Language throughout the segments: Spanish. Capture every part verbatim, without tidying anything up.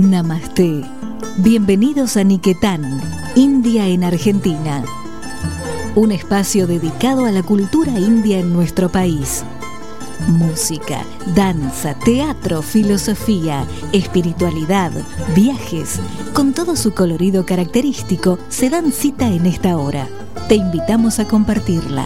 Namaste. Bienvenidos a Niquetán, India en Argentina. Un espacio dedicado a la cultura india en nuestro país. Música, danza, teatro, filosofía, espiritualidad, viajes, con todo su colorido característico, se dan cita en esta hora. Te invitamos a compartirla.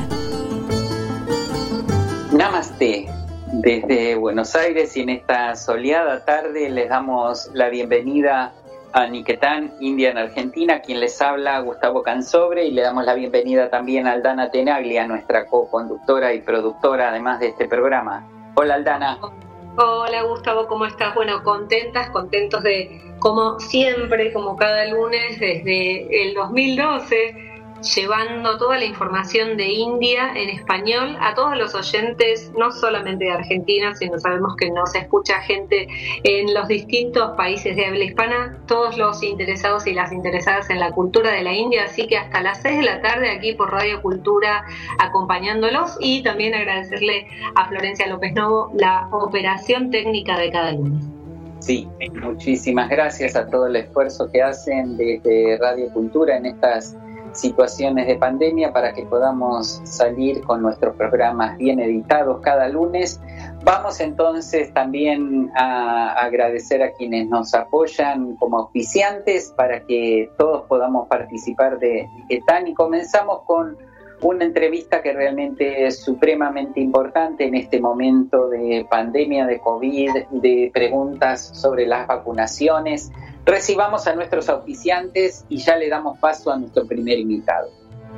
Namaste. Desde Buenos Aires y en esta soleada tarde les damos la bienvenida a Niquetán, India en Argentina. Quien les habla, Gustavo Cansobre, y le damos la bienvenida también a Aldana Tenaglia, nuestra co-conductora y productora además de este programa. Hola, Aldana. Hola, Gustavo, ¿cómo estás? Bueno, contentas, contentos de, como siempre, como cada lunes desde el dos mil doce, llevando toda la información de India en español a todos los oyentes, no solamente de Argentina, sino sabemos que nos escucha gente en los distintos países de habla hispana, todos los interesados y las interesadas en la cultura de la India, así que hasta las seis de la tarde aquí por Radio Cultura acompañándolos, y también agradecerle a Florencia López Novo la operación técnica de cada lunes. Sí, muchísimas gracias a todo el esfuerzo que hacen desde Radio Cultura en estas situaciones de pandemia para que podamos salir con nuestros programas bien editados cada lunes. Vamos entonces también a agradecer a quienes nos apoyan como auspiciantes para que todos podamos participar de Niquetán, y comenzamos con una entrevista que realmente es supremamente importante en este momento de pandemia, de COVID, de preguntas sobre las vacunaciones. Recibamos a nuestros auspiciantes y ya le damos paso a nuestro primer invitado.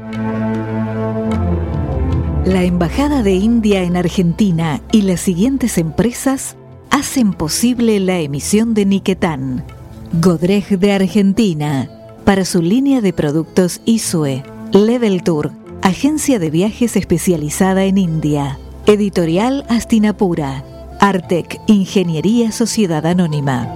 La Embajada de India en Argentina y las siguientes empresas hacen posible la emisión de Niquetán. Godrej de Argentina, para su línea de productos Isue. Level Tour, agencia de viajes especializada en India. Editorial Astinapura. Artec, Ingeniería Sociedad Anónima.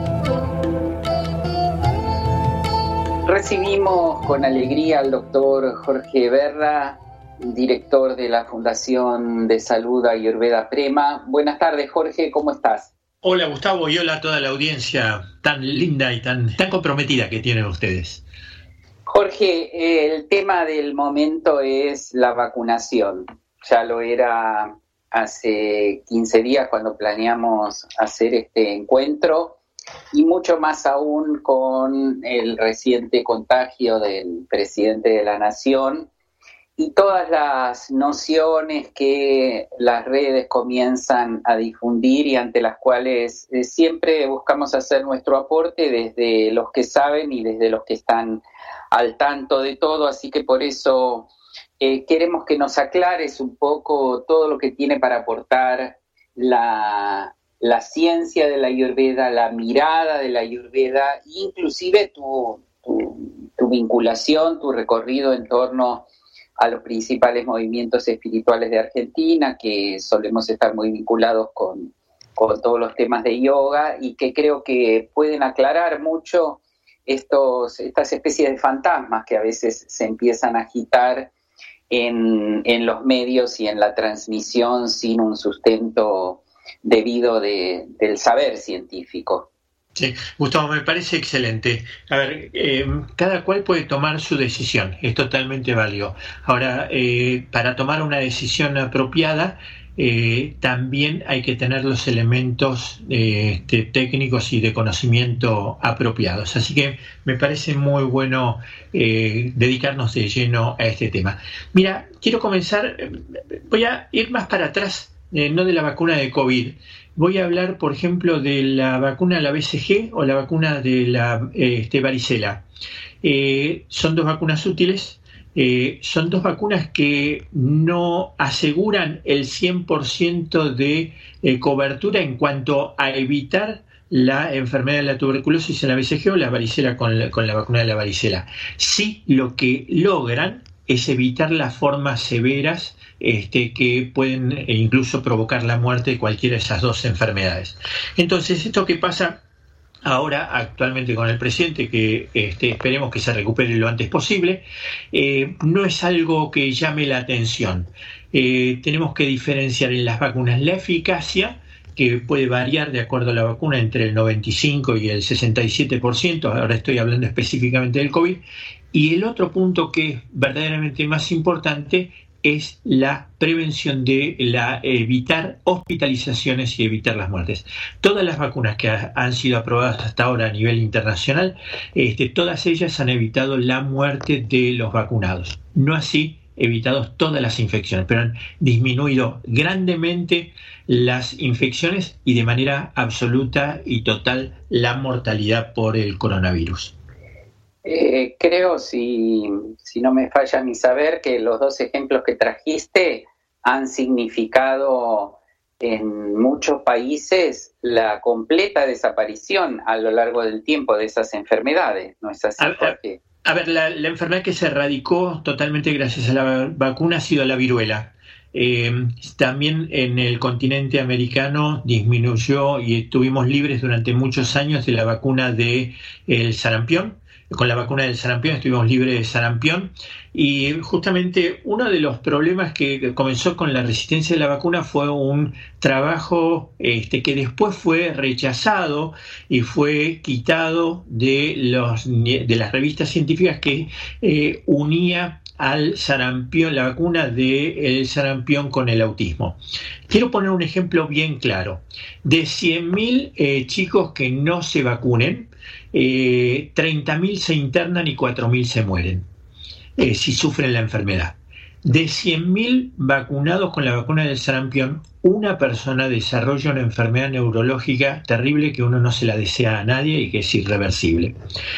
Recibimos con alegría al doctor Jorge Berra, director de la Fundación de Salud Ayurveda Prema. Buenas tardes, Jorge, ¿cómo estás? Hola, Gustavo, y hola a toda la audiencia tan linda y tan, tan comprometida que tienen ustedes. Jorge, el tema del momento es la vacunación. Ya lo era hace quince días cuando planeamos hacer este encuentro, y mucho más aún con el reciente contagio del presidente de la Nación y todas las nociones que las redes comienzan a difundir y ante las cuales eh, siempre buscamos hacer nuestro aporte desde los que saben y desde los que están al tanto de todo. Así que por eso eh, queremos que nos aclares un poco todo lo que tiene para aportar la... la ciencia de la Ayurveda, la mirada de la Ayurveda, inclusive tu, tu, tu vinculación, tu recorrido en torno a los principales movimientos espirituales de Argentina, que solemos estar muy vinculados con, con todos los temas de yoga, y que creo que pueden aclarar mucho estos, estas especies de fantasmas que a veces se empiezan a agitar en, en los medios y en la transmisión sin un sustento debido de, del saber científico. Sí, Gustavo, me parece excelente. A ver, eh, cada cual puede tomar su decisión, es totalmente válido. Ahora, eh, para tomar una decisión apropiada, eh, también hay que tener los elementos eh, este, técnicos y de conocimiento apropiados. Así que me parece muy bueno eh, dedicarnos de lleno a este tema. Mira, quiero comenzar, voy a ir más para atrás. Eh, no de la vacuna de COVID. Voy a hablar, por ejemplo, de la vacuna de la B C G o la vacuna de la eh, este, varicela. Eh, son dos vacunas útiles, eh, son dos vacunas que no aseguran el cien por ciento de eh, cobertura en cuanto a evitar la enfermedad de la tuberculosis en la B C G o la varicela con la, con la vacuna de la varicela. Sí, lo que logran es evitar las formas severas Este, que pueden incluso provocar la muerte de cualquiera de esas dos enfermedades. Entonces, esto que pasa ahora actualmente con el presidente, que este, esperemos que se recupere lo antes posible, eh, no es algo que llame la atención. Eh, tenemos que diferenciar en las vacunas la eficacia que puede variar de acuerdo a la vacuna entre el noventa y cinco y el sesenta y siete por ciento, ahora estoy hablando específicamente del COVID, y el otro punto que es verdaderamente más importante es la prevención de la evitar hospitalizaciones y evitar las muertes. Todas las vacunas que ha, han sido aprobadas hasta ahora a nivel internacional, este, todas ellas han evitado la muerte de los vacunados. No así evitado todas las infecciones, pero han disminuido grandemente las infecciones y de manera absoluta y total la mortalidad por el coronavirus. Eh, creo, si, si no me falla mi saber, que los dos ejemplos que trajiste han significado en muchos países la completa desaparición a lo largo del tiempo de esas enfermedades, ¿no es así, Jorge? A ver, la, la enfermedad que se erradicó totalmente gracias a la vacuna ha sido la viruela. Eh, también en el continente americano disminuyó y estuvimos libres durante muchos años de la vacuna del sarampión. Con la vacuna del sarampión estuvimos libres de sarampión, y justamente uno de los problemas que comenzó con la resistencia de la vacuna fue un trabajo este, que después fue rechazado y fue quitado de, los, de las revistas científicas que eh, unía al sarampión, la vacuna del sarampión con el autismo. Quiero poner un ejemplo bien claro. De cien mil eh, chicos que no se vacunen, eh, treinta mil se internan y cuatro mil se mueren eh, si sufren la enfermedad. De cien mil vacunados con la vacuna del sarampión, una persona desarrolla una enfermedad neurológica terrible que uno no se la desea a nadie y que es irreversible.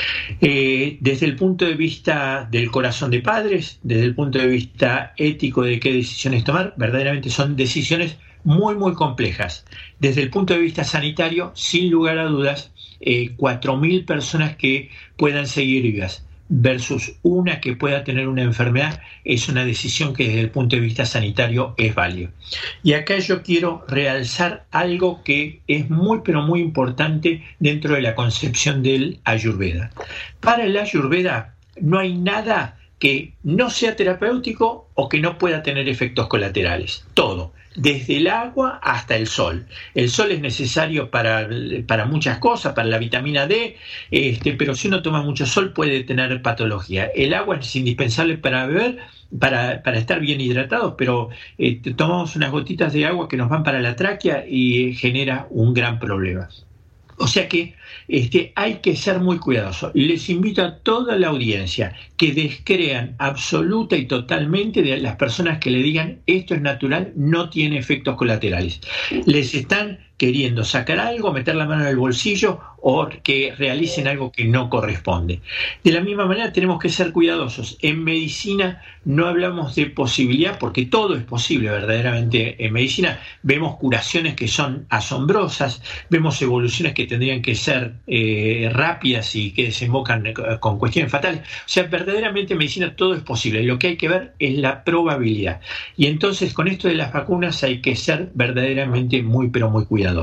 Eh, desde el punto de vista del corazón de padres, desde el punto de vista ético de qué decisiones tomar, verdaderamente son decisiones muy, muy complejas. Desde el punto de vista sanitario, sin lugar a dudas, eh, cuatro mil personas que puedan seguir vivas versus una que pueda tener una enfermedad es una decisión que desde el punto de vista sanitario es válida. Y acá yo quiero realzar algo que es muy pero muy importante dentro de la concepción del Ayurveda. Para el Ayurveda no hay nada que no sea terapéutico o que no pueda tener efectos colaterales. Todo. Desde el agua hasta el sol. El sol es necesario para, para muchas cosas, para la vitamina D, este, pero si uno toma mucho sol puede tener patología. El agua es indispensable para beber, para, para estar bien hidratados, pero eh, tomamos unas gotitas de agua que nos van para la tráquea y eh, genera un gran problema. O sea que este, hay que ser muy cuidadosos. Les invito a toda la audiencia que descrean absoluta y totalmente de las personas que le digan esto es natural, no tiene efectos colaterales. Les están queriendo sacar algo, meter la mano en el bolsillo o que realicen algo que no corresponde. De la misma manera tenemos que ser cuidadosos. En medicina no hablamos de posibilidad porque todo es posible verdaderamente. En medicina vemos curaciones que son asombrosas, vemos evoluciones que tendrían que ser eh, rápidas y que desembocan con cuestiones fatales. O sea, verdaderamente en medicina todo es posible. Lo que hay que ver es la probabilidad. Y entonces con esto de las vacunas hay que ser verdaderamente muy pero muy cuidadosos.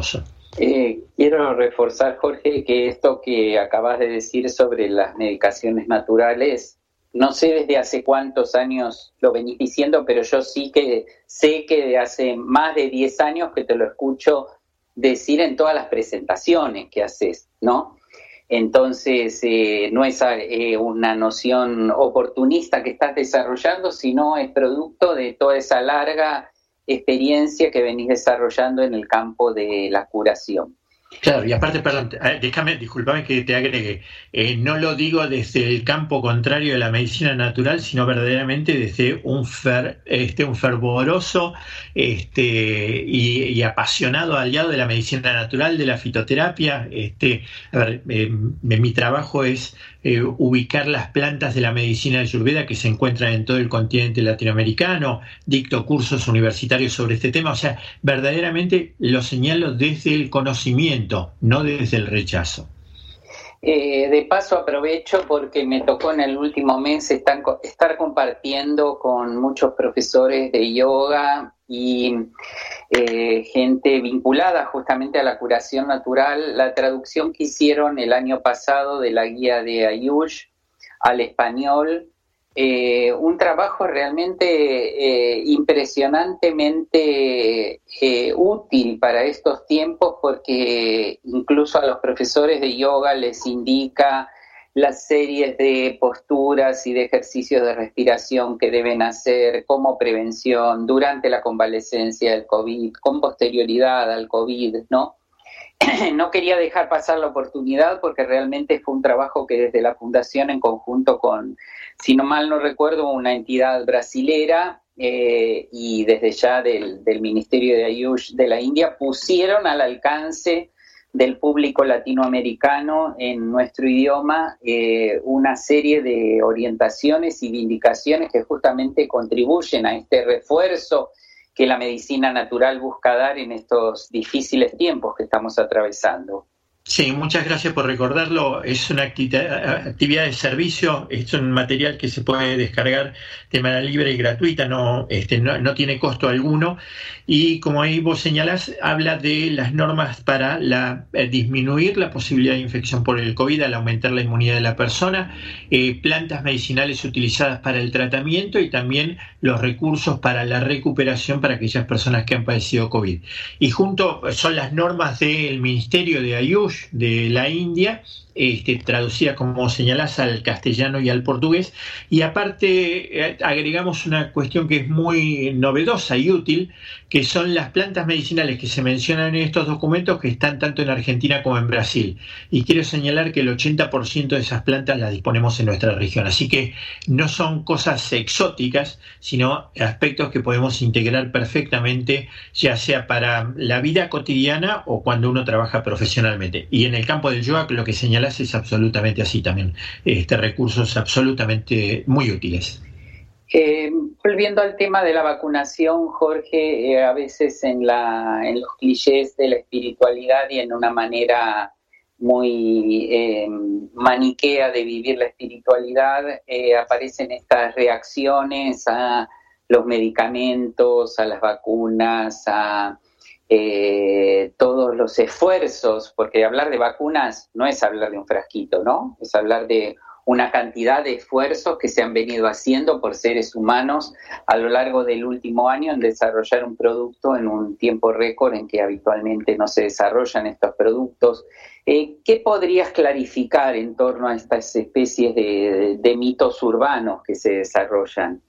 Eh, quiero reforzar, Jorge, que esto que acabas de decir sobre las medicaciones naturales, no sé desde hace cuántos años lo venís diciendo, pero yo sí que sé que de hace más de diez años que te lo escucho decir en todas las presentaciones que haces, ¿no? Entonces, eh, no es eh, una noción oportunista que estás desarrollando, sino es producto de toda esa larga experiencia que venís desarrollando en el campo de la curación. Claro, y aparte, perdón, déjame, discúlpame que te agregue, eh, no lo digo desde el campo contrario de la medicina natural, sino verdaderamente desde un, fer, este, un fervoroso este, y, y apasionado aliado de la medicina natural, de la fitoterapia. Este, a ver, eh, mi trabajo es eh, ubicar las plantas de la medicina ayurveda que se encuentran en todo el continente latinoamericano, dicto cursos universitarios sobre este tema, o sea, verdaderamente lo señalo desde el conocimiento, no desde el rechazo. Eh, de paso aprovecho porque me tocó en el último mes estar, estar compartiendo con muchos profesores de yoga y eh, gente vinculada justamente a la curación natural, la traducción que hicieron el año pasado de la guía de Ayush al español, eh, un trabajo realmente eh, impresionantemente eh, útil para estos tiempos, porque incluso a los profesores de yoga les indica las series de posturas y de ejercicios de respiración que deben hacer como prevención durante la convalescencia del COVID, con posterioridad al COVID, ¿no? No quería dejar pasar la oportunidad porque realmente fue un trabajo que desde la Fundación, en conjunto con, si no mal no recuerdo, una entidad brasilera eh, y desde ya del, del Ministerio de Ayush de la India, pusieron al alcance del público latinoamericano en nuestro idioma eh, una serie de orientaciones y de indicaciones que justamente contribuyen a este refuerzo que la medicina natural busca dar en estos difíciles tiempos que estamos atravesando. Sí, muchas gracias por recordarlo. Es una actividad, actividad de servicio, es un material que se puede descargar de manera libre y gratuita, no, este, no, no tiene costo alguno. Y como ahí vos señalás, habla de las normas para la, eh, disminuir la posibilidad de infección por el COVID al aumentar la inmunidad de la persona, eh, plantas medicinales utilizadas para el tratamiento y también los recursos para la recuperación para aquellas personas que han padecido COVID. Y junto son las normas del Ministerio de Ayush de la India, este, traducidas, como señalás, al castellano y al portugués, y aparte eh, agregamos una cuestión que es muy novedosa y útil, que son las plantas medicinales que se mencionan en estos documentos, que están tanto en Argentina como en Brasil, y quiero señalar que el ochenta por ciento de esas plantas las disponemos en nuestra región, así que no son cosas exóticas, sino aspectos que podemos integrar perfectamente, ya sea para la vida cotidiana o cuando uno trabaja profesionalmente. Y en el campo del yoga, lo que señalás es absolutamente así también, este, recursos absolutamente muy útiles. Eh, volviendo al tema de la vacunación, Jorge, eh, a veces en, la, en los clichés de la espiritualidad y en una manera muy eh, maniquea de vivir la espiritualidad, eh, aparecen estas reacciones a los medicamentos, a las vacunas, a eh, todos los esfuerzos, porque hablar de vacunas no es hablar de un frasquito, ¿no? Es hablar de una cantidad de esfuerzos que se han venido haciendo por seres humanos a lo largo del último año en desarrollar un producto en un tiempo récord en que habitualmente no se desarrollan estos productos. Eh, ¿Qué podrías clarificar en torno a estas especies de, de, de mitos urbanos que se desarrollan?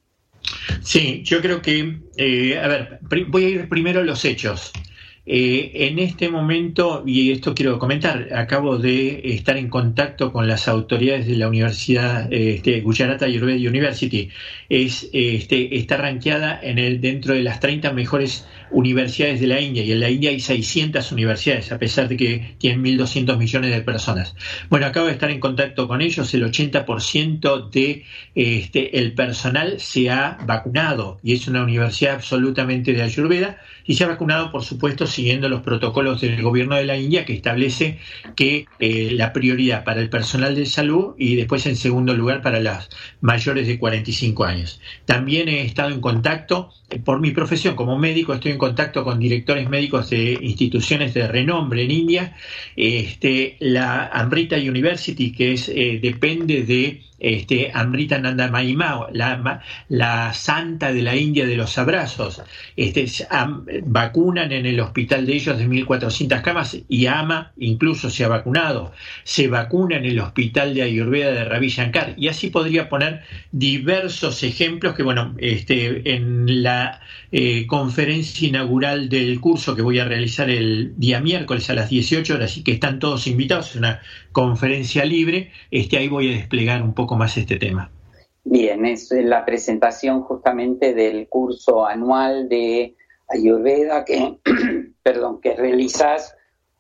Sí, yo creo que, eh, a ver, voy a ir primero a los hechos. Eh, en este momento, y esto quiero comentar, acabo de estar en contacto con las autoridades de la Universidad este, Gujarat Ayurveda University. Es, este, está rankeada en el, dentro de las treinta mejores universidades de la India, y en la India hay seiscientas universidades, a pesar de que tienen mil doscientos millones de personas. Bueno, acabo de estar en contacto con ellos, el ochenta por ciento de este, el personal se ha vacunado, y es una universidad absolutamente de Ayurveda, y se ha vacunado, por supuesto, siguiendo los protocolos del gobierno de la India, que establece que eh, la prioridad para el personal de salud y después en segundo lugar para las mayores de cuarenta y cinco años. También he estado en contacto, eh, por mi profesión como médico, estoy en contacto con directores médicos de instituciones de renombre en India. Este, la Amrita University, que es eh, depende de Este, Amritananda Mayi Mao, la, la santa de la India de los abrazos, este, am, vacunan en el hospital de ellos de mil cuatrocientas camas, y AMA incluso se ha vacunado, se vacuna en el hospital de Ayurveda de Ravi Shankar, y así podría poner diversos ejemplos que, bueno, este, en la eh, conferencia inaugural del curso que voy a realizar el día miércoles a las dieciocho horas, y que están todos invitados, es una conferencia libre, este, ahí voy a desplegar un poco más este tema. Bien, es la presentación justamente del curso anual de Ayurveda que, perdón, que realizás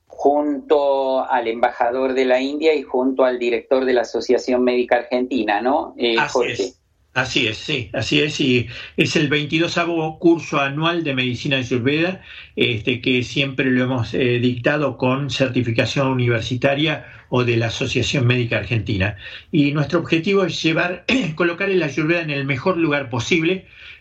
junto al embajador de la India y junto al director de la Asociación Médica Argentina, ¿no? Eh, Así Jorge. es. Así es, sí, así es, y es el veintidosavo curso anual de Medicina Ayurveda, este, que siempre lo hemos eh, dictado con certificación universitaria o de la Asociación Médica Argentina. Y nuestro objetivo es llevar, colocar el Ayurveda en el mejor lugar posible,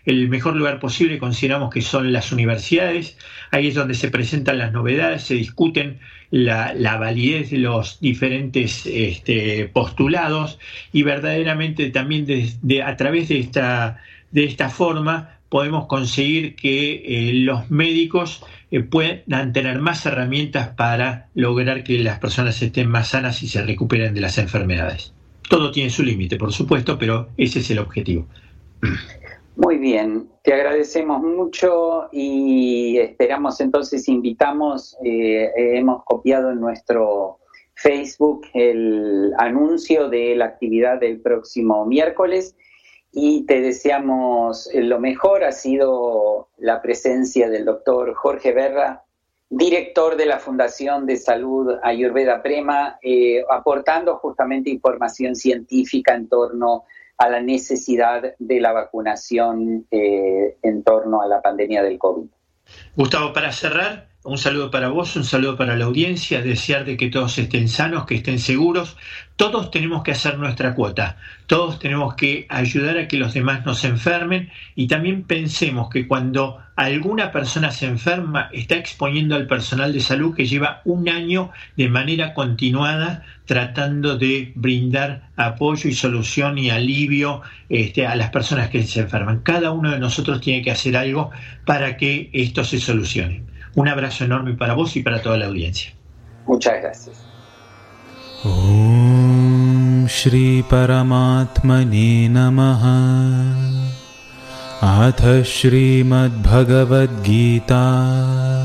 el mejor lugar posible consideramos que son las universidades. Ahí es donde se presentan las novedades, se discuten la, la validez de los diferentes este, postulados, y verdaderamente también de, de, a través de esta, de esta forma podemos conseguir que eh, los médicos eh, puedan tener más herramientas para lograr que las personas estén más sanas y se recuperen de las enfermedades. Todo tiene su límite, por supuesto, pero ese es el objetivo. Muy bien, te agradecemos mucho y esperamos entonces, invitamos, eh, hemos copiado en nuestro Facebook el anuncio de la actividad del próximo miércoles y te deseamos lo mejor. Ha sido la presencia del doctor Jorge Berra, director de la Fundación de Salud Ayurveda Prema, eh, aportando justamente información científica en torno a la necesidad de la vacunación eh, en torno a la pandemia del COVID. Gustavo, para cerrar, un saludo para vos, un saludo para la audiencia, desear de que todos estén sanos, que estén seguros. Todos tenemos que hacer nuestra cuota, todos tenemos que ayudar a que los demás no se enfermen, y también pensemos que cuando alguna persona se enferma está exponiendo al personal de salud que lleva un año de manera continuada tratando de brindar apoyo y solución y alivio este, a las personas que se enferman. Cada uno de nosotros tiene que hacer algo para que esto se solucione. Un abrazo enorme para vos y para toda la audiencia. Muchas gracias. Om Shri Paramatmane Namaha. Atha Shrimad Bhagavad Gita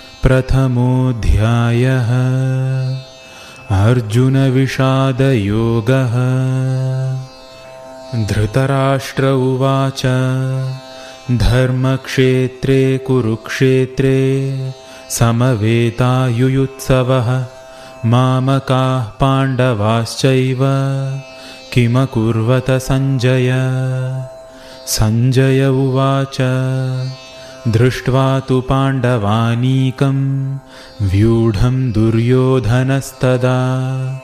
Prathamodhyayaha. Arjuna Vishada Yogaha. Dhritarashtra Uvacha. Dharmakshetre Kurukshetre Samavetayuyutsavaha Mamakah Pandavaschaiva Kimakurvata Sanjaya. Sanjaya Uvacha Drishtva tu Pandavanikam Vyudham Duryodhanastada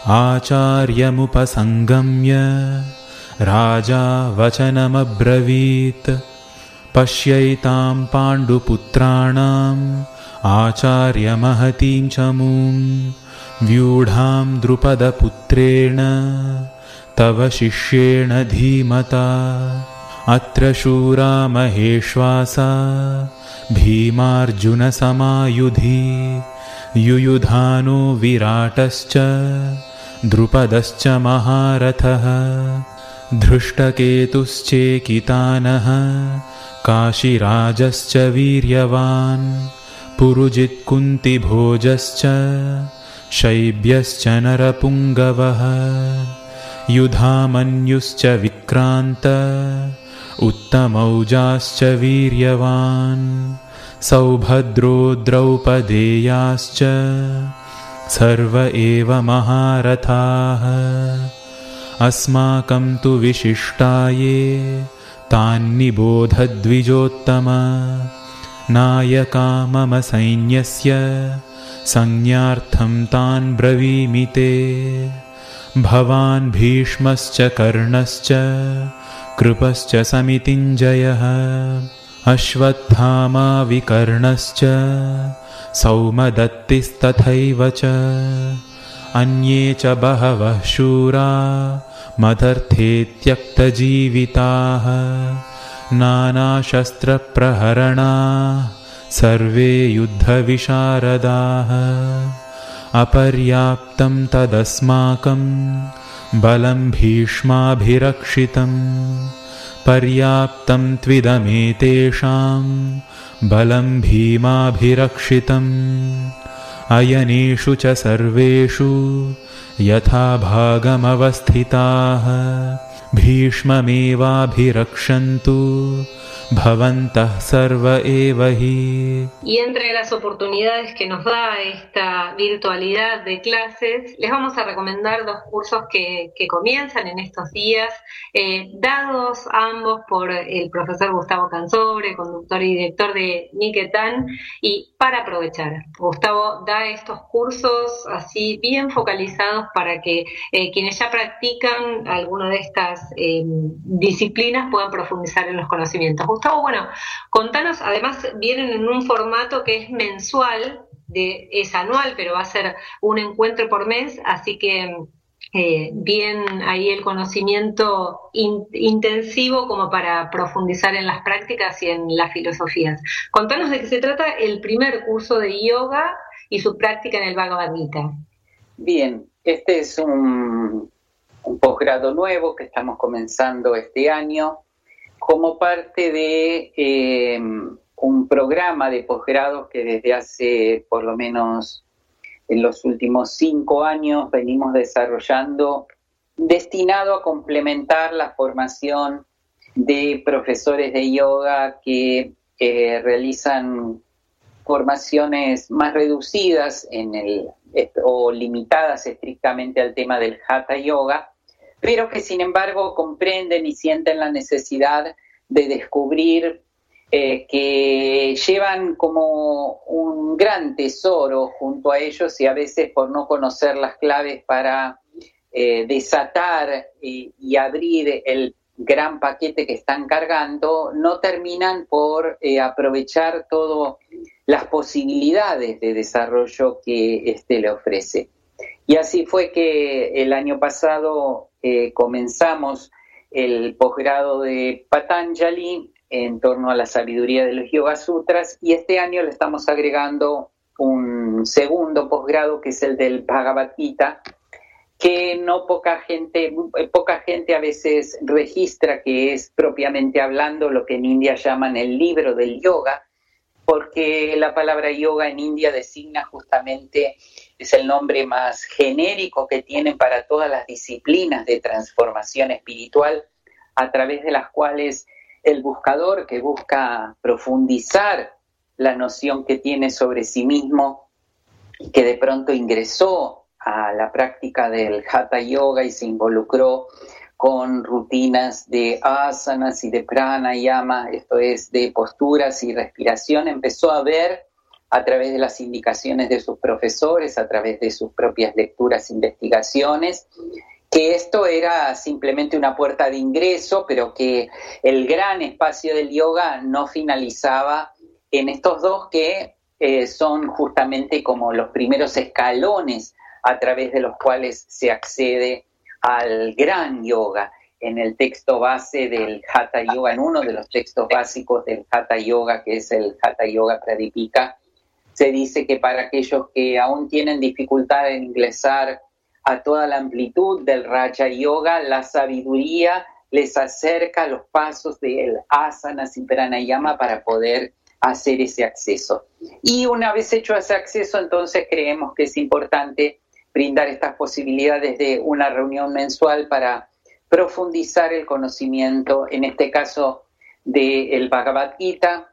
Acharyamupasangamya Raja Vachanamabravit. Pashyaitam Panduputranam Acharya Mahatim Chamum Vyudham Drupada Putrena Tava Shishyena Dhimata Atra Shura Maheshwasa Bhimarjuna Samayudhi Yuyudhano Viratascha Drupadascha Maharatha Dhrushtaketuschekitanaha Kashirajascha Viryavan Purujit Kunti Bhojascha Shaibhyascha Narapungavaha Yudhamanyuscha Vikranta Uttamaujascha Viryavan Saubhadro Draupadeyascha Sarva eva Maharathaha Asmakam tu Vishishtaye Tan Nibodhadvijottama Nayaka mama sainyasya Sanyartham tan bravimite Bhavan Bhishmascha Karnascha Krupascha Samitinjayaha Ashvathama Vikarnascha Saumadattistathaivacha Anye cha bahavah shura Madharthe tyakta jivitaha Nana shastra praharana Sarve yuddha visharadaha Aparyaptam tadasmakam Balam bhishma bhirakshitam Paryaptam tvidametesham Balam bhima bhirakshitam Ayaneshu cha sarveshu Yatha bhagam avasthitaha Bhishmameva bhirakshantu bhavantah sarva eva hi. Y entre las oportunidades que nos da esta virtualidad de clases, les vamos a recomendar dos cursos que, que comienzan en estos días, eh, dados ambos por el profesor Gustavo Cansobre, conductor y director de Niquetán, y para aprovechar. Gustavo da estos cursos así bien focalizados para que eh, quienes ya practican alguna de estas eh, disciplinas puedan profundizar en los conocimientos. Gustavo, bueno, contanos, además vienen en un formato que es mensual, de, es anual, pero va a ser un encuentro por mes, así que eh, bien ahí el conocimiento in, intensivo como para profundizar en las prácticas y en las filosofías. Contanos de qué se trata el primer curso de yoga y su práctica en el Bhagavad Gita. Bien, este es un, un posgrado nuevo que estamos comenzando este año como parte de eh, un programa de posgrados que desde hace por lo menos en los últimos cinco años venimos desarrollando, destinado a complementar la formación de profesores de yoga que eh, realizan formaciones más reducidas en el, o limitadas estrictamente al tema del Hatha Yoga, pero que sin embargo comprenden y sienten la necesidad de descubrir eh, que llevan como un gran tesoro junto a ellos y a veces por no conocer las claves para eh, desatar y, y abrir el gran paquete que están cargando, no terminan por eh, aprovechar todas las posibilidades de desarrollo que este le ofrece. Y así fue que el año pasado eh, comenzamos el posgrado de Patanjali en torno a la sabiduría de los Yoga Sutras, y este año le estamos agregando un segundo posgrado que es el del Bhagavad Gita, que no poca gente, poca gente a veces registra que es propiamente hablando lo que en India llaman el libro del yoga, porque la palabra yoga en India designa justamente, es el nombre más genérico que tienen para todas las disciplinas de transformación espiritual, a través de las cuales el buscador que busca profundizar la noción que tiene sobre sí mismo, y que de pronto ingresó a la práctica del Hatha Yoga y se involucró con rutinas de asanas y de pranayama, esto es, de posturas y respiración, empezó a ver a través de las indicaciones de sus profesores, a través de sus propias lecturas e investigaciones, que esto era simplemente una puerta de ingreso, pero que el gran espacio del yoga no finalizaba en estos dos que eh, son justamente como los primeros escalones a través de los cuales se accede al gran yoga. En el texto base del Hatha Yoga, en uno de los textos básicos del Hatha Yoga, que es el Hatha Yoga Pradipika, se dice que para aquellos que aún tienen dificultad en ingresar a toda la amplitud del Raja Yoga, la sabiduría les acerca los pasos del asanas y pranayama para poder hacer ese acceso. Y una vez hecho ese acceso, entonces creemos que es importante brindar estas posibilidades de una reunión mensual para profundizar el conocimiento, en este caso del Bhagavad Gita,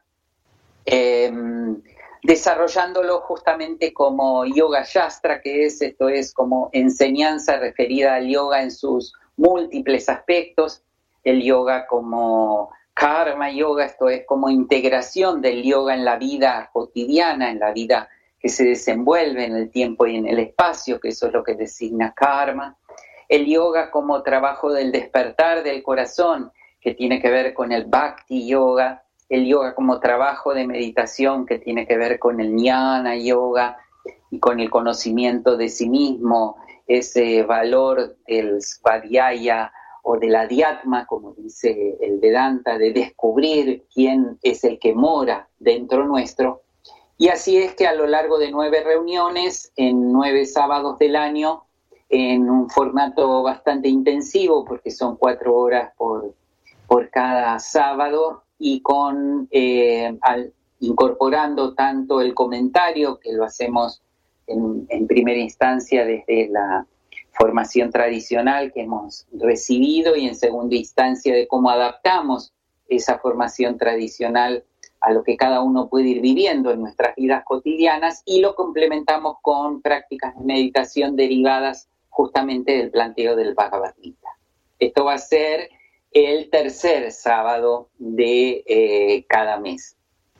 eh, desarrollándolo justamente como Yoga Shastra, que es, esto es como enseñanza referida al yoga en sus múltiples aspectos, el yoga como Karma Yoga, esto es como integración del yoga en la vida cotidiana, en la vida que se desenvuelve en el tiempo y en el espacio, que eso es lo que designa karma. El yoga como trabajo del despertar del corazón, que tiene que ver con el bhakti yoga. El yoga como trabajo de meditación, que tiene que ver con el jnana yoga y con el conocimiento de sí mismo, ese valor del svadhyaya o del adhyatma, como dice el Vedanta, de descubrir quién es el que mora dentro nuestro. Y así es que a lo largo de nueve reuniones, en nueve sábados del año, en un formato bastante intensivo, porque son cuatro horas por, por cada sábado, y con eh, al, incorporando tanto el comentario, que lo hacemos en, en primera instancia desde la formación tradicional que hemos recibido, y en segunda instancia de cómo adaptamos esa formación tradicional a lo que cada uno puede ir viviendo en nuestras vidas cotidianas, y lo complementamos con prácticas de meditación derivadas justamente del planteo del Bhagavad Gita. Esto va a ser el tercer sábado de eh, cada mes.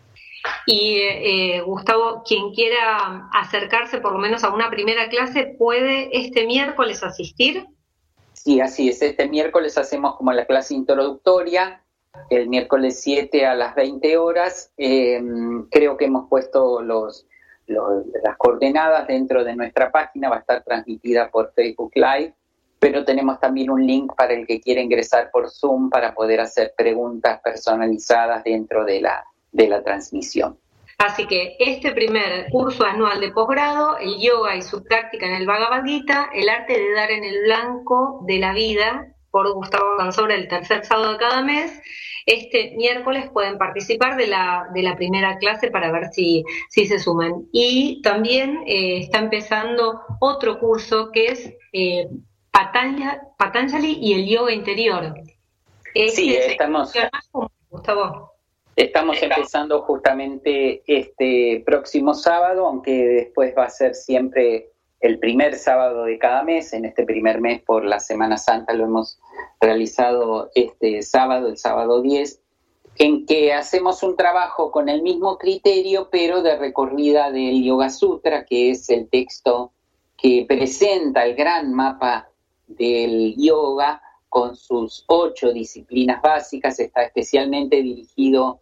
Y eh, Gustavo, quien quiera acercarse por lo menos a una primera clase, ¿puede este miércoles asistir? Sí, así es. Este miércoles hacemos como la clase introductoria, el miércoles siete a las veinte horas. Eh, creo que hemos puesto los, los, las coordenadas dentro de nuestra página, va a estar transmitida por Facebook Live, pero tenemos también un link para el que quiera ingresar por Zoom para poder hacer preguntas personalizadas dentro de la de la transmisión. Así que este primer curso anual de posgrado, el yoga y su práctica en el Bhagavad Gita, el arte de dar en el blanco de la vida, por Gustavo Cansaura, el tercer sábado de cada mes. Este miércoles pueden participar de la, de la primera clase para ver si, si se suman. Y también eh, está empezando otro curso que es eh, Patanjali, Patanjali y el yoga interior. Este sí, estamos... Gustavo. Estamos empezando justamente este próximo sábado, aunque después va a ser siempre el primer sábado de cada mes. En este primer mes, por la Semana Santa, lo hemos realizado este sábado, el sábado diez, en que hacemos un trabajo con el mismo criterio, pero de recorrida del Yoga Sutra, que es el texto que presenta el gran mapa del yoga con sus ocho disciplinas básicas. Está especialmente dirigido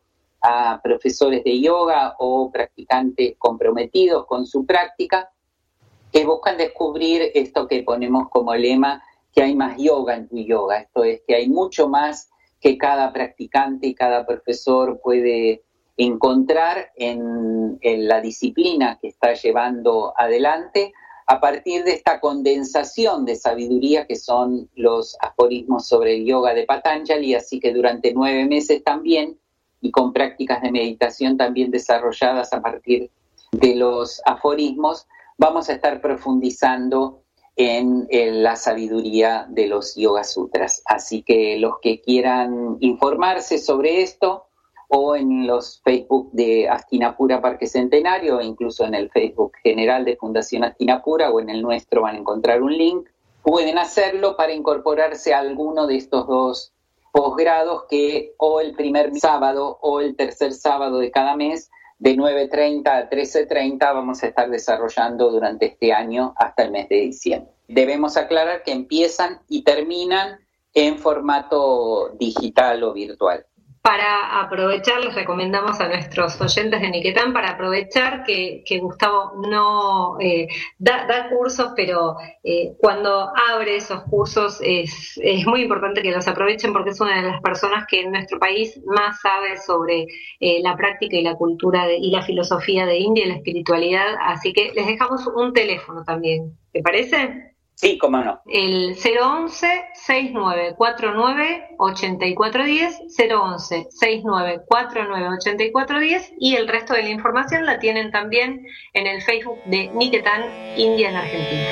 a profesores de yoga o practicantes comprometidos con su práctica, que buscan descubrir esto que ponemos como lema, que hay más yoga en tu yoga. Esto es, que hay mucho más que cada practicante y cada profesor puede encontrar en, en la disciplina que está llevando adelante, a partir de esta condensación de sabiduría que son los aforismos sobre el yoga de Patanjali. Así que durante nueve meses también, y con prácticas de meditación también desarrolladas a partir de los aforismos, vamos a estar profundizando en, en la sabiduría de los Yoga Sutras. Así que los que quieran informarse sobre esto, o en los Facebook de Hastinapura Parque Centenario, o incluso en el Facebook general de Fundación Hastinapura, o en el nuestro van a encontrar un link, pueden hacerlo para incorporarse a alguno de estos dos posgrados que o el primer sábado o el tercer sábado de cada mes, de nueve treinta a trece treinta, vamos a estar desarrollando durante este año hasta el mes de diciembre. Debemos aclarar que empiezan y terminan en formato digital o virtual. Para aprovechar, les recomendamos a nuestros oyentes de Niquetán, para aprovechar que, que Gustavo no eh, da, da cursos, pero eh, cuando abre esos cursos es, es muy importante que los aprovechen, porque es una de las personas que en nuestro país más sabe sobre eh, la práctica y la cultura de, y la filosofía de India y la espiritualidad. Así que les dejamos un teléfono también, ¿te parece? Sí, cómo no. El cero once, sesenta y nueve cuarenta y nueve, ochenta y cuatro diez, cero once, sesenta y nueve cuarenta y nueve, ochenta y cuatro diez, y el resto de la información la tienen también en el Facebook de Niquetán, India en Argentina.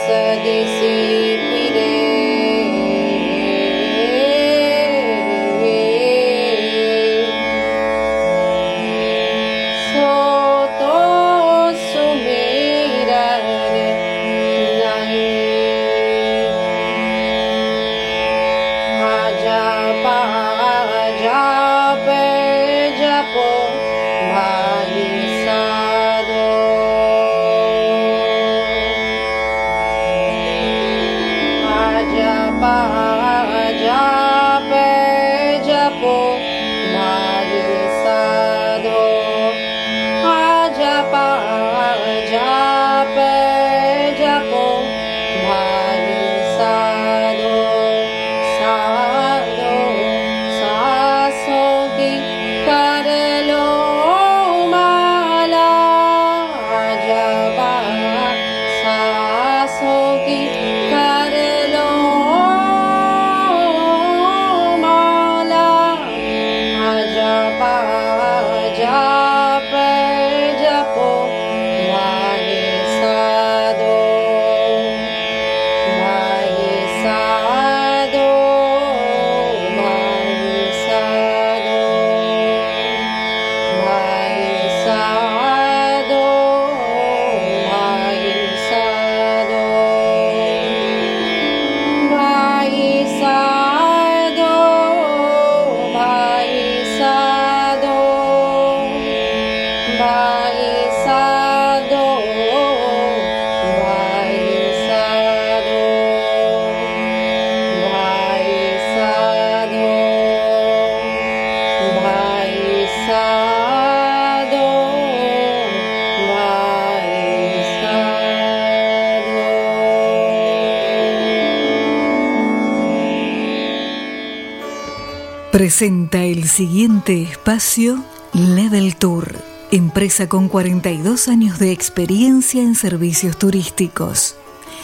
Presenta el siguiente espacio Level Tour, empresa con cuarenta y dos años de experiencia en servicios turísticos.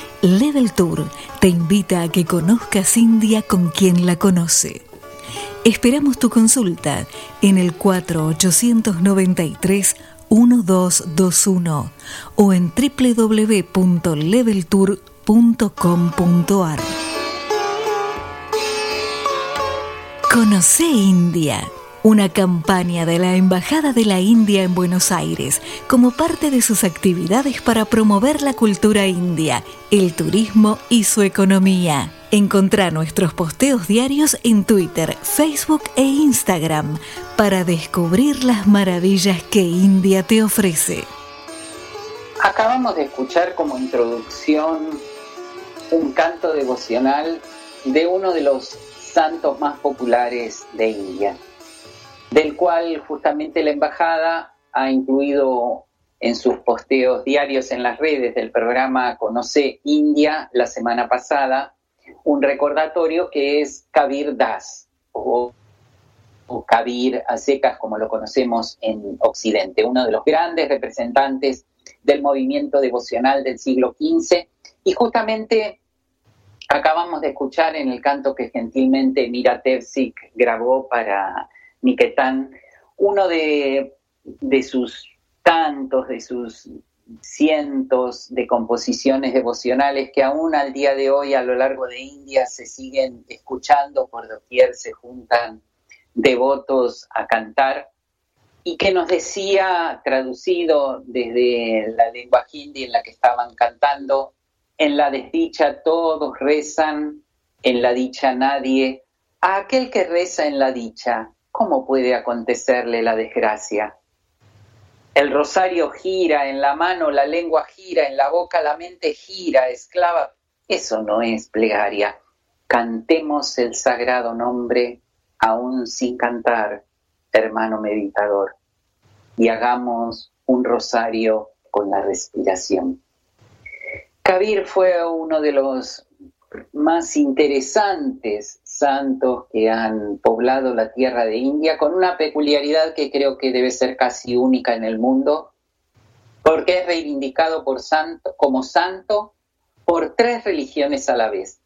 Level Tour te invita a que conozcas India con quien la conoce. Esperamos tu consulta en el cuatro ochocientos noventa y tres uno dos dos uno o en doble u doble u doble u punto level tour punto com punto a r. Conoce India, una campaña de la Embajada de la India en Buenos Aires como parte de sus actividades para promover la cultura india, el turismo y su economía. Encontrá nuestros posteos diarios en Twitter, Facebook e Instagram para descubrir las maravillas que India te ofrece. Acabamos de escuchar como introducción un canto devocional de uno de los santos más populares de India, del cual justamente la Embajada ha incluido en sus posteos diarios en las redes del programa Conoce India la semana pasada un recordatorio que es Kabir Das, o, o Kabir a secas como lo conocemos en Occidente, uno de los grandes representantes del movimiento devocional del siglo quince, y justamente acabamos de escuchar en el canto que gentilmente Mira Tevsik grabó para Niketan, uno de, de sus tantos, de sus cientos de composiciones devocionales que aún al día de hoy a lo largo de India se siguen escuchando, por doquier se juntan devotos a cantar, y que nos decía, traducido desde la lengua hindi en la que estaban cantando: en la desdicha todos rezan, en la dicha nadie. A aquel que reza en la dicha, ¿cómo puede acontecerle la desgracia? El rosario gira, en la mano la lengua gira, en la boca la mente gira, esclava. Eso no es plegaria. Cantemos el sagrado nombre, aún sin cantar, hermano meditador, y hagamos un rosario con la respiración. Kabir fue uno de los más interesantes santos que han poblado la tierra de India, con una peculiaridad que creo que debe ser casi única en el mundo, porque es reivindicado por santo, como santo por tres religiones a la vez.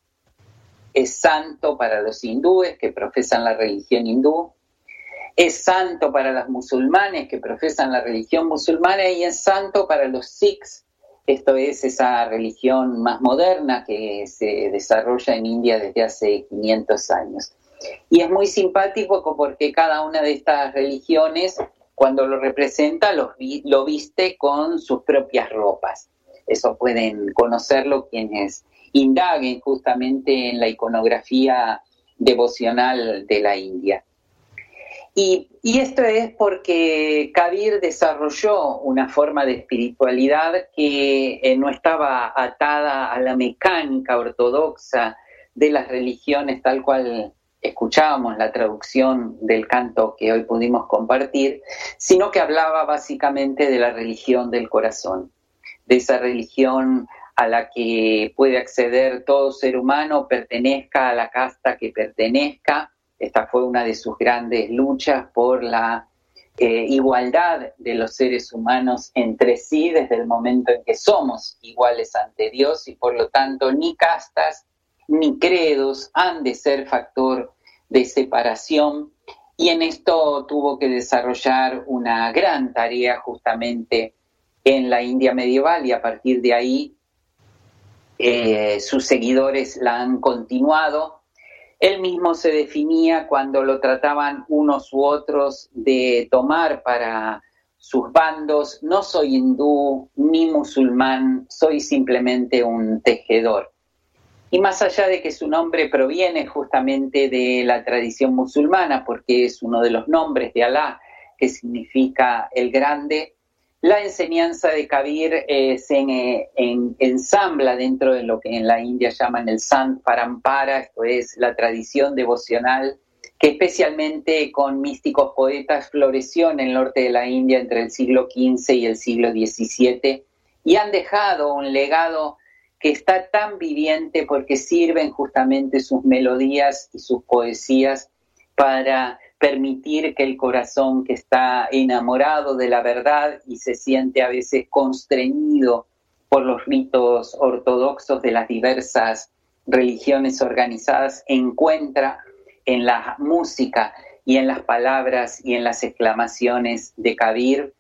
Es santo para los hindúes que profesan la religión hindú, es santo para los musulmanes que profesan la religión musulmana, y es santo para los sikhs Esto es esa religión más moderna que se desarrolla en India desde hace quinientos años. Y es muy simpático porque cada una de estas religiones, cuando lo representa, lo, lo viste con sus propias ropas. Eso pueden conocerlo quienes indaguen justamente en la iconografía devocional de la India. Y, y esto es porque Kabir desarrolló una forma de espiritualidad que eh, no estaba atada a la mecánica ortodoxa de las religiones, tal cual escuchábamos la traducción del canto que hoy pudimos compartir, sino que hablaba básicamente de la religión del corazón, de esa religión a la que puede acceder todo ser humano, pertenezca a la casta que pertenezca. Esta fue una de sus grandes luchas por la eh, igualdad de los seres humanos entre sí desde el momento en que somos iguales ante Dios, y por lo tanto ni castas ni credos han de ser factor de separación, y en esto tuvo que desarrollar una gran tarea justamente en la India medieval, y a partir de ahí eh, sus seguidores la han continuado. Él mismo se definía, cuando lo trataban unos u otros de tomar para sus bandos: no soy hindú ni musulmán, soy simplemente un tejedor. Y más allá de que su nombre proviene justamente de la tradición musulmana, porque es uno de los nombres de Alá, que significa el grande, la enseñanza de Kabir eh, se en, en, ensambla dentro de lo que en la India llaman el Sant Parampara, esto es la tradición devocional, que especialmente con místicos poetas floreció en el norte de la India entre el siglo quince y el siglo diecisiete, y han dejado un legado que está tan viviente porque sirven justamente sus melodías y sus poesías para permitir que el corazón que está enamorado de la verdad y se siente a veces constreñido por los ritos ortodoxos de las diversas religiones organizadas, encuentra en la música y en las palabras y en las exclamaciones de Kabir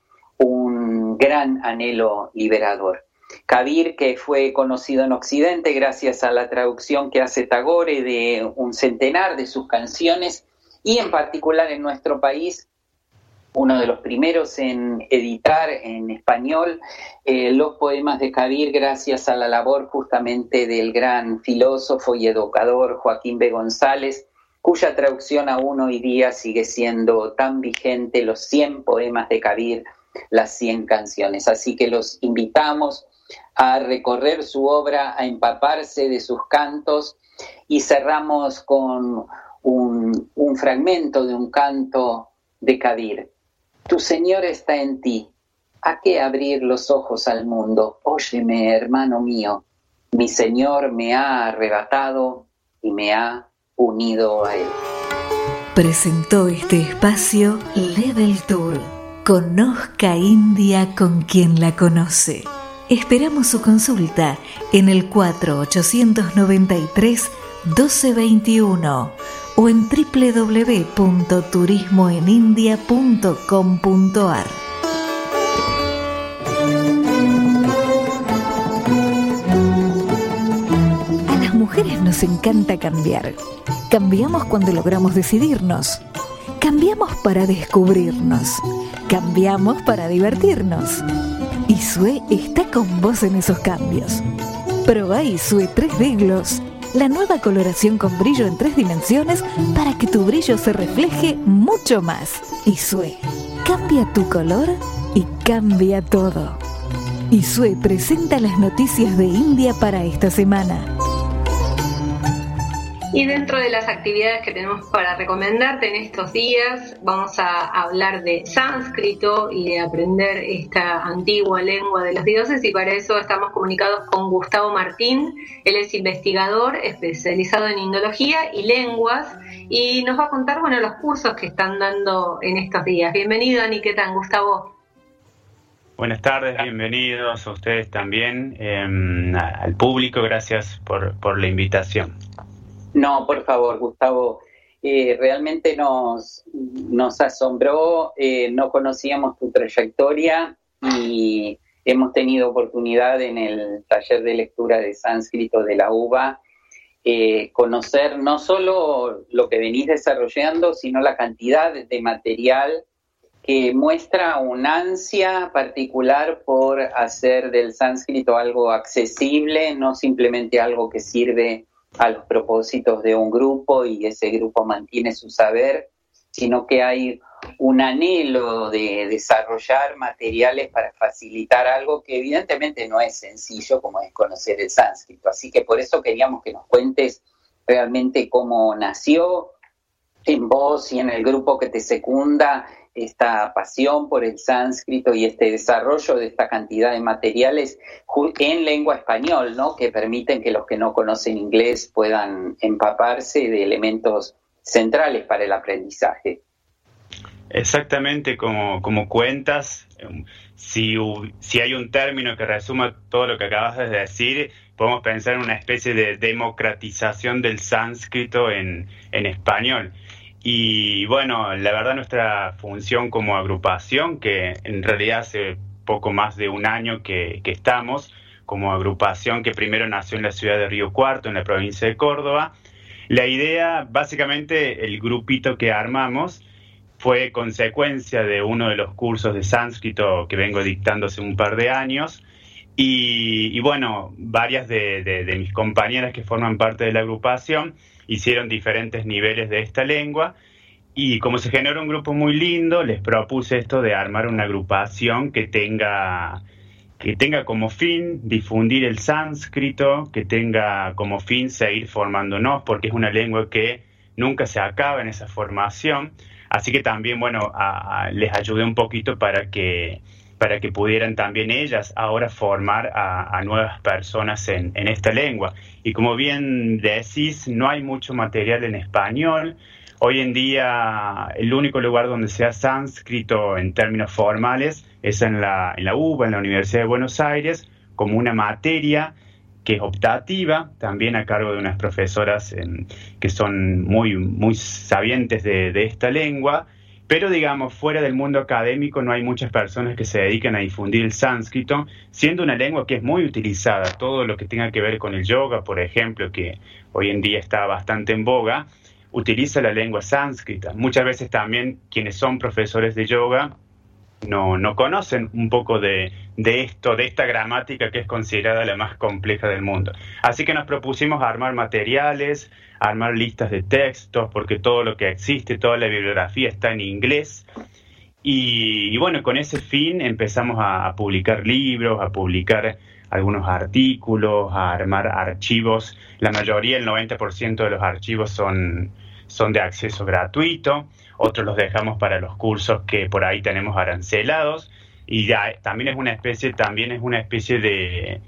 un gran anhelo liberador. Kabir, que fue conocido en Occidente gracias a la traducción que hace Tagore de un centenar de sus canciones, y en particular en nuestro país, uno de los primeros en editar en español eh, los poemas de Kabir, gracias a la labor justamente del gran filósofo y educador Joaquín B. González, cuya traducción aún hoy día sigue siendo tan vigente, los cien poemas de Kabir, las cien canciones. Así que los invitamos a recorrer su obra, a empaparse de sus cantos, y cerramos con un, un fragmento de un canto de Kabir. Tu Señor está en ti, ¿a qué abrir los ojos al mundo? Óyeme, hermano mío, mi Señor me ha arrebatado y me ha unido a Él. Presentó este espacio Level Tour. Conozca India con quien la conoce. Esperamos su consulta en el cuatro ochocientos noventa y tres doce veintiuno o en doble u doble u doble u punto turismo en india punto com punto a r. A las mujeres nos encanta cambiar. Cambiamos cuando logramos decidirnos. Cambiamos para descubrirnos. Cambiamos para divertirnos. Isue está con vos en esos cambios. Probá Isue tres D Gloss, la nueva coloración con brillo en tres dimensiones para que tu brillo se refleje mucho más. Isue, cambia tu color y cambia todo. Isue presenta las noticias de India para esta semana. Y dentro de las actividades que tenemos para recomendarte en estos días, vamos a hablar de sánscrito y de aprender esta antigua lengua de los dioses, y para eso estamos comunicados con Gustavo Martín. Él es investigador especializado en indología y lenguas, y nos va a contar, bueno, los cursos que están dando en estos días. Bienvenido, Niketan, Gustavo. Buenas tardes, bienvenidos a ustedes también, eh, al público, gracias por, por la invitación. No, por favor, Gustavo, eh, realmente nos, nos asombró, eh, no conocíamos tu trayectoria y, hemos tenido oportunidad en el taller de lectura de sánscrito de la U B A eh, conocer no solo lo que venís desarrollando, sino la cantidad de material que muestra una ansia particular por hacer del sánscrito algo accesible, no simplemente algo que sirve a los propósitos de un grupo y ese grupo mantiene su saber, sino que hay un anhelo de desarrollar materiales para facilitar algo que evidentemente no es sencillo como es conocer el sánscrito. Así que por eso queríamos que nos cuentes realmente cómo nació en vos y en el grupo que te secunda esta pasión por el sánscrito y este desarrollo de esta cantidad de materiales en lengua español, ¿no? Que permiten que los que no conocen inglés puedan empaparse de elementos centrales para el aprendizaje. Exactamente como, como cuentas, si, si hay un término que resuma todo lo que acabas de decir, podemos pensar en una especie de democratización del sánscrito en, en español. Y bueno, la verdad nuestra función como agrupación, que en realidad hace poco más de un año que, que estamos, como agrupación que primero nació en la ciudad de Río Cuarto, en la provincia de Córdoba, la idea, básicamente el grupito que armamos, fue consecuencia de uno de los cursos de sánscrito que vengo dictando hace un par de años. Y, y bueno, varias de, de, de mis compañeras que forman parte de la agrupación hicieron diferentes niveles de esta lengua. Y como se generó un grupo muy lindo, les propuse esto de armar una agrupación que tenga, que tenga como fin difundir el sánscrito, que tenga como fin seguir formándonos, porque es una lengua que nunca se acaba en esa formación. Así que también, bueno, a, a, les ayudé un poquito para que, para que pudieran también ellas ahora formar a, a nuevas personas en, en esta lengua. Y como bien decís, no hay mucho material en español. Hoy en día el único lugar donde se da sánscrito en términos formales es en la, en la U B A, en la Universidad de Buenos Aires, como una materia que es optativa, también a cargo de unas profesoras eh, que son muy, muy sabientes de, de esta lengua, pero digamos, fuera del mundo académico no hay muchas personas que se dedican a difundir el sánscrito, siendo una lengua que es muy utilizada. Todo lo que tenga que ver con el yoga, por ejemplo, que hoy en día está bastante en boga, utiliza la lengua sánscrita. Muchas veces también quienes son profesores de yoga no, no conocen un poco de, de esto, de esta gramática que es considerada la más compleja del mundo. Así que nos propusimos armar materiales, armar listas de textos, porque todo lo que existe, toda la bibliografía está en inglés. Y, y bueno, con ese fin empezamos a, a publicar libros, a publicar algunos artículos, a armar archivos. La mayoría, el noventa por ciento de los archivos son, son de acceso gratuito. Otros los dejamos para los cursos que por ahí tenemos arancelados. Y ya también es una especie, también es una especie de,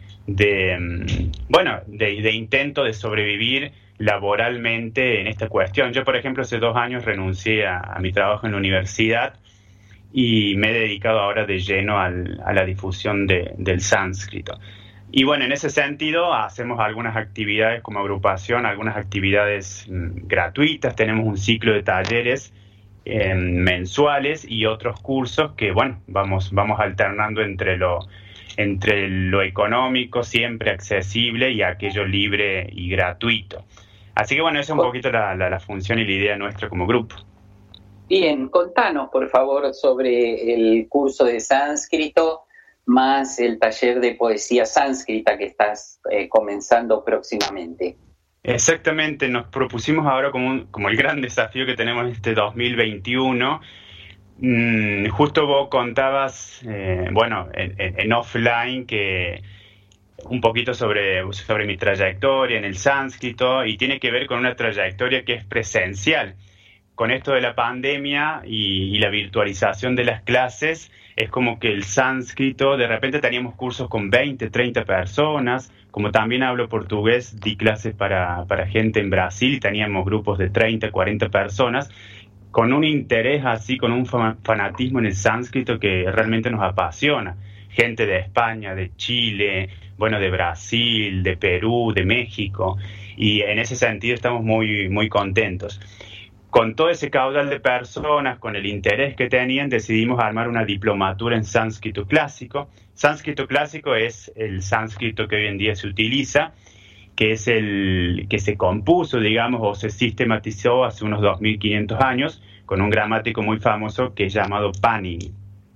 de bueno, de, de intento de sobrevivir laboralmente en esta cuestión. Yo, por ejemplo, hace dos años renuncié a, a mi trabajo en la universidad y me he dedicado ahora de lleno al, a la difusión de, del sánscrito. Y bueno, en ese sentido hacemos algunas actividades como agrupación, algunas actividades mm, gratuitas. Tenemos un ciclo de talleres eh, mensuales y otros cursos que, bueno, vamos, vamos alternando entre lo, entre lo económico, siempre accesible, y aquello libre y gratuito. Así que bueno, esa es un poquito la, la, la función y la idea nuestra como grupo. Bien, contanos por favor sobre el curso de sánscrito más el taller de poesía sánscrita que estás eh, comenzando próximamente. Exactamente, nos propusimos ahora como, un, como el gran desafío que tenemos este dos mil veintiuno. Mm, justo vos contabas, eh, bueno, en, en, en offline que un poquito sobre, sobre mi trayectoria en el sánscrito, y tiene que ver con una trayectoria que es presencial. Con esto de la pandemia y, y la virtualización de las clases, es como que el sánscrito, de repente teníamos cursos con veinte, treinta personas. Como también hablo portugués, di clases para, para gente en Brasil y teníamos grupos de treinta, cuarenta personas, con un interés así, con un fanatismo en el sánscrito que realmente nos apasiona. Gente de España, de Chile, bueno, de Brasil, de Perú, de México, y en ese sentido estamos muy, muy contentos. Con todo ese caudal de personas, con el interés que tenían, decidimos armar una diplomatura en sánscrito clásico, Sánscrito clásico es el sánscrito que hoy en día se utiliza, que es el que se compuso, digamos, o se sistematizó hace unos dos mil quinientos años con un gramático muy famoso que es llamado Panini.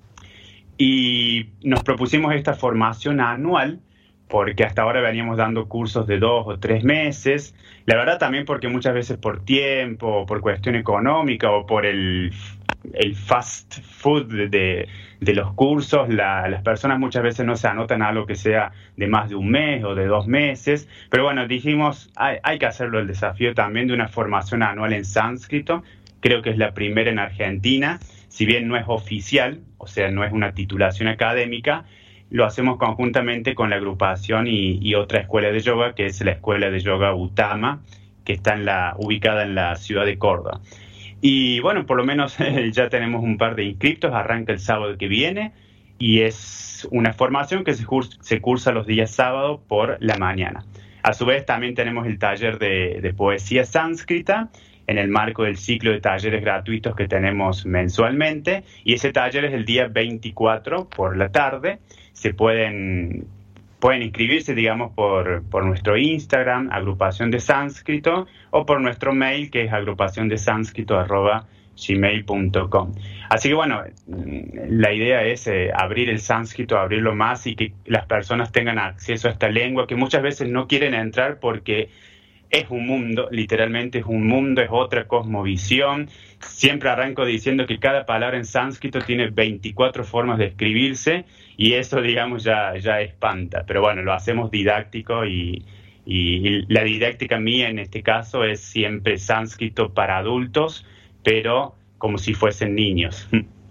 Y nos propusimos esta formación anual porque hasta ahora veníamos dando cursos de dos o tres meses. La verdad también porque muchas veces por tiempo, por cuestión económica o por el, el fast food de, de los cursos, la, las personas muchas veces no se anotan a algo que sea de más de un mes o de dos meses. Pero bueno, dijimos, hay, hay que hacerlo el desafío también de una formación anual en sánscrito. Creo que es la primera en Argentina. Si bien no es oficial, o sea, no es una titulación académica, lo hacemos conjuntamente con la agrupación y, y otra escuela de yoga, que es la Escuela de Yoga Utama, que está en la, ubicada en la ciudad de Córdoba. Y bueno, por lo menos ya tenemos un par de inscriptos, arranca el sábado que viene, y es una formación que se cursa, se cursa los días sábados por la mañana. A su vez también tenemos el taller de, de poesía sánscrita, en el marco del ciclo de talleres gratuitos que tenemos mensualmente, y ese taller es el día veinticuatro por la tarde. Se pueden, pueden inscribirse, digamos, por, por nuestro Instagram, agrupación de sánscrito, o por nuestro mail, que es agrupación de sánscrito arroba gmail punto com. Así que bueno, la idea es eh, abrir el sánscrito, abrirlo más y que las personas tengan acceso a esta lengua que muchas veces no quieren entrar porque es un mundo, literalmente es un mundo, es otra cosmovisión. Siempre arranco diciendo que cada palabra en sánscrito tiene veinticuatro formas de escribirse y eso, digamos, ya, ya espanta. Pero bueno, lo hacemos didáctico y, y, y la didáctica mía en este caso es siempre sánscrito para adultos, pero como si fuesen niños.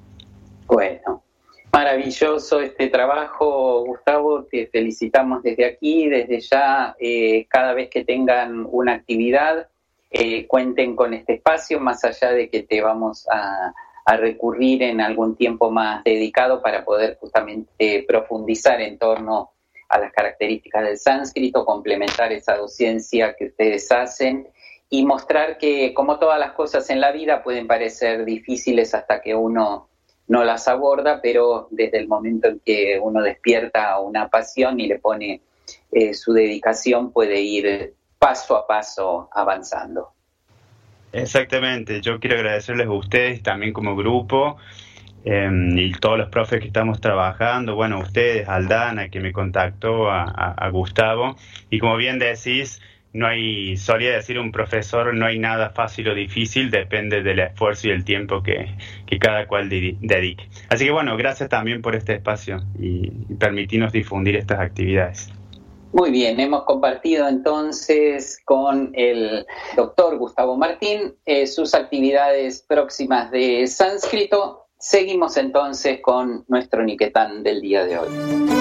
Bueno, maravilloso este trabajo, Gustavo, te felicitamos desde aquí, desde ya, eh, cada vez que tengan una actividad, eh, cuenten con este espacio, más allá de que te vamos a, a recurrir en algún tiempo más dedicado para poder justamente profundizar en torno a las características del sánscrito, complementar esa docencia que ustedes hacen y mostrar que, como todas las cosas en la vida, pueden parecer difíciles hasta que uno no las aborda, pero desde el momento en que uno despierta una pasión y le pone eh, su dedicación, puede ir paso a paso avanzando. Exactamente, yo quiero agradecerles a ustedes también como grupo eh, y todos los profes que estamos trabajando, bueno, a ustedes, a Aldana que me contactó, a, a, a Gustavo, y como bien decís, no hay, solía decir un profesor, no hay nada fácil o difícil, depende del esfuerzo y el tiempo que, que cada cual dedique. Así que bueno, gracias también por este espacio y, y permitirnos difundir estas actividades. Muy bien, hemos compartido entonces con el doctor Gustavo Martín eh, sus actividades próximas de sánscrito. Seguimos entonces con nuestro Niketán del día de hoy.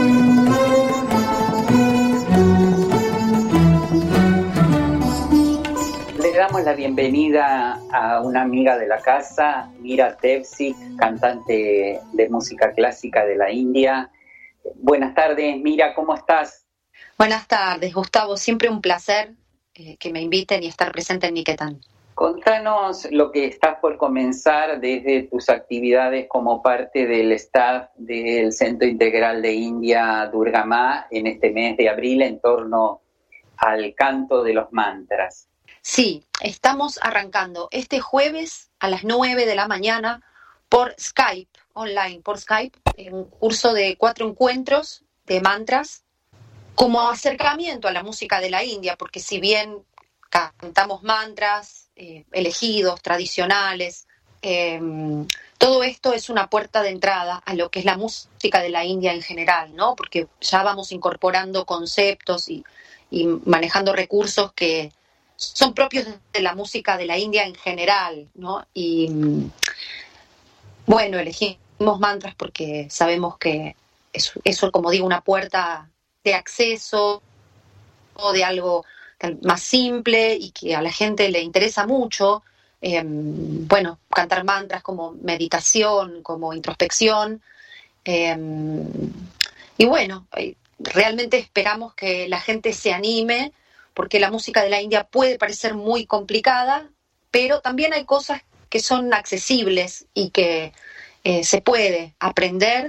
Le damos la bienvenida a una amiga de la casa, Mira Tevsik, cantante de música clásica de la India. Buenas tardes, Mira, ¿cómo estás? Buenas tardes, Gustavo. Siempre un placer eh, que me inviten y estar presente en Niketán. Contanos lo que estás por comenzar desde tus actividades como parte del staff del Centro Integral de India Durga Ma en este mes de abril en torno al canto de los mantras. Sí, estamos arrancando este jueves a las nueve de la mañana por Skype, online, por Skype, un curso de cuatro encuentros de mantras como acercamiento a la música de la India, porque si bien cantamos mantras eh, elegidos, tradicionales, eh, todo esto es una puerta de entrada a lo que es la música de la India en general, ¿no? Porque ya vamos incorporando conceptos y, y manejando recursos que son propios de la música de la India en general, ¿no? Y bueno, elegimos mantras porque sabemos que es, eso, como digo, una puerta de acceso o de algo más simple y que a la gente le interesa mucho. Eh, bueno, cantar mantras como meditación, como introspección. Eh, y bueno, realmente esperamos que la gente se anime, porque la música de la India puede parecer muy complicada, pero también hay cosas que son accesibles y que eh, se puede aprender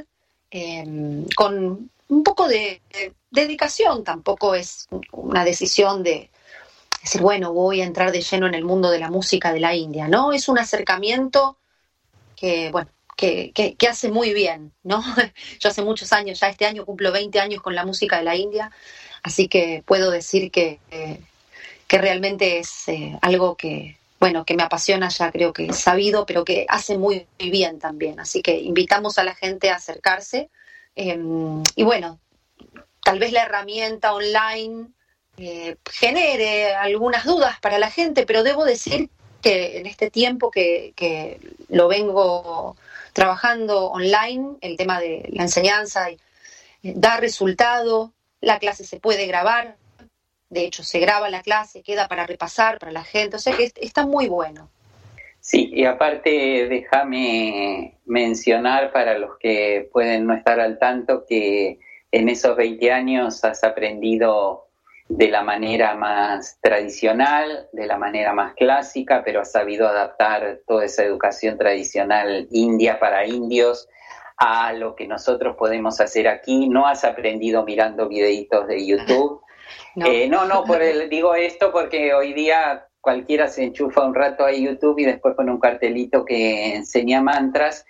eh, con un poco de, de dedicación. Tampoco es una decisión de decir, bueno, voy a entrar de lleno en el mundo de la música de la India, ¿no? Es un acercamiento que, bueno, que, que, que hace muy bien, ¿no? Yo hace muchos años, ya este año cumplo veinte años con la música de la India, así que puedo decir que, eh, que realmente es eh, algo que, bueno, que me apasiona, ya creo que es sabido, pero que hace muy bien también. Así que invitamos a la gente a acercarse. Eh, y bueno, tal vez la herramienta online eh, genere algunas dudas para la gente, pero debo decir que en este tiempo que, que lo vengo trabajando online, el tema de la enseñanza eh, da resultado, la clase se puede grabar, de hecho se graba la clase, queda para repasar para la gente, o sea que está muy bueno. Sí, y aparte déjame mencionar para los que pueden no estar al tanto que en esos veinte años has aprendido de la manera más tradicional, de la manera más clásica, pero has sabido adaptar toda esa educación tradicional india para indios a lo que nosotros podemos hacer aquí. No has aprendido mirando videitos de YouTube. No, eh, no, no por el, digo esto porque hoy día cualquiera se enchufa un rato a YouTube y después pone un cartelito que enseña mantras.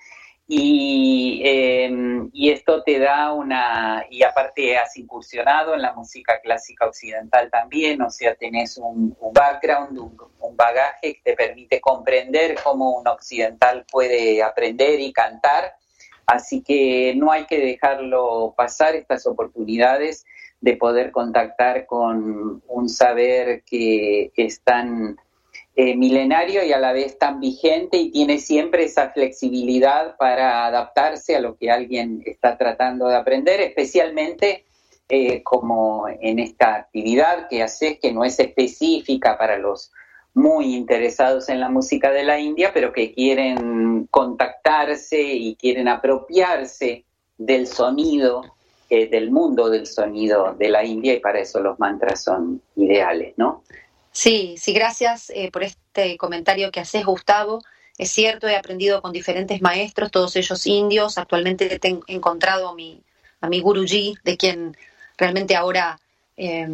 Y, eh, y esto te da una, y aparte has incursionado en la música clásica occidental también, o sea, tenés un, un background, un, un bagaje que te permite comprender cómo un occidental puede aprender y cantar, así que no hay que dejarlo pasar estas oportunidades de poder contactar con un saber que es tan Eh, milenario y a la vez tan vigente y tiene siempre esa flexibilidad para adaptarse a lo que alguien está tratando de aprender, especialmente eh, como en esta actividad que haces, que no es específica para los muy interesados en la música de la India, pero que quieren contactarse y quieren apropiarse del sonido, eh, del mundo del sonido de la India, y para eso los mantras son ideales, ¿no? Sí, sí, gracias eh, por este comentario que haces, Gustavo. Es cierto, he aprendido con diferentes maestros, todos ellos indios. Actualmente he encontrado a mi, a mi Guruji, de quien realmente ahora eh,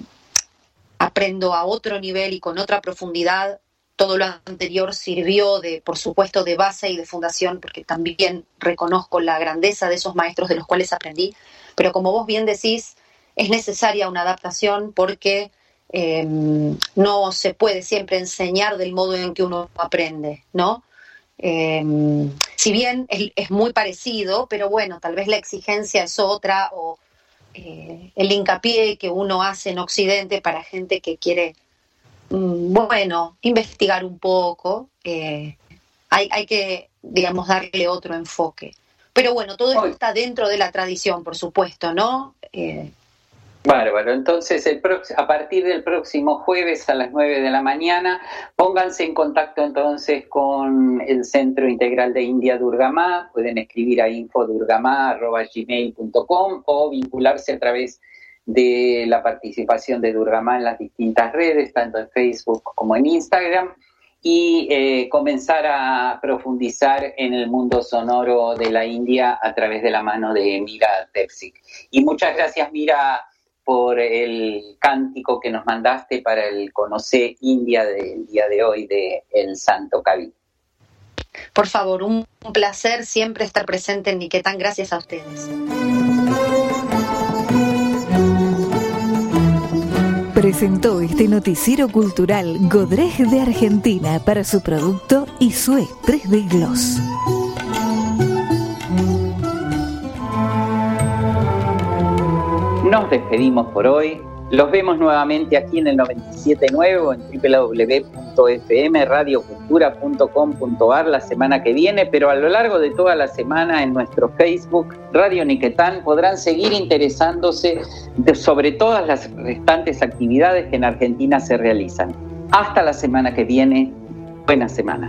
aprendo a otro nivel y con otra profundidad. Todo lo anterior sirvió, de, por supuesto, de base y de fundación, porque también reconozco la grandeza de esos maestros de los cuales aprendí. Pero como vos bien decís, es necesaria una adaptación porque Eh, no se puede siempre enseñar del modo en que uno aprende, ¿no? Eh, si bien es, es muy parecido, pero bueno, tal vez la exigencia es otra, o eh, el hincapié que uno hace en Occidente para gente que quiere, mm, bueno, investigar un poco, eh, hay, hay que, digamos, darle otro enfoque. Pero bueno, todo esto está dentro de la tradición, por supuesto, ¿no? Eh, Bárbaro, entonces el prox- a partir del próximo jueves a las nueve de la mañana, pónganse en contacto entonces con el Centro Integral de India Durgamá, pueden escribir a info durgamá arroba gmail punto com o vincularse a través de la participación de Durgamá en las distintas redes, tanto en Facebook como en Instagram, y eh, comenzar a profundizar en el mundo sonoro de la India a través de la mano de Mira Tepsik. Y muchas gracias, Mira, por el cántico que nos mandaste para el Conoce India del día de hoy de El Santo Kavi. Por favor, un, un placer siempre estar presente en Niquetán. Gracias a ustedes. Presentó este noticiero cultural Godrej de Argentina para su producto Isue tres D Gloss. Nos despedimos por hoy. Los vemos nuevamente aquí en el noventa y siete punto nueve o en doble u doble u doble u punto f m radio cultura punto com punto a r la semana que viene, pero a lo largo de toda la semana en nuestro Facebook Radio Niquetán podrán seguir interesándose de, sobre todas las restantes actividades que en Argentina se realizan. Hasta la semana que viene. Buena semana.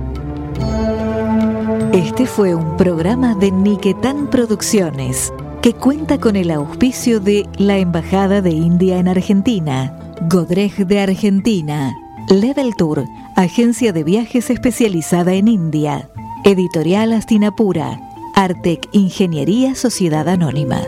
Este fue un programa de Niquetán Producciones, que cuenta con el auspicio de la Embajada de India en Argentina, Godrej de Argentina, Level Tour, agencia de viajes especializada en India, Editorial Astinapura, Artec Ingeniería Sociedad Anónima.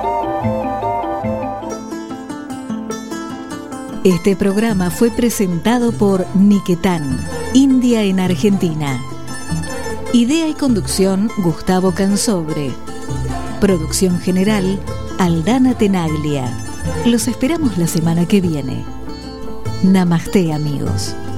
Este programa fue presentado por Niquetán, India en Argentina. Idea y conducción, Gustavo Cansobre. Producción general, Aldana Tenaglia. Los esperamos la semana que viene. Namaste, amigos.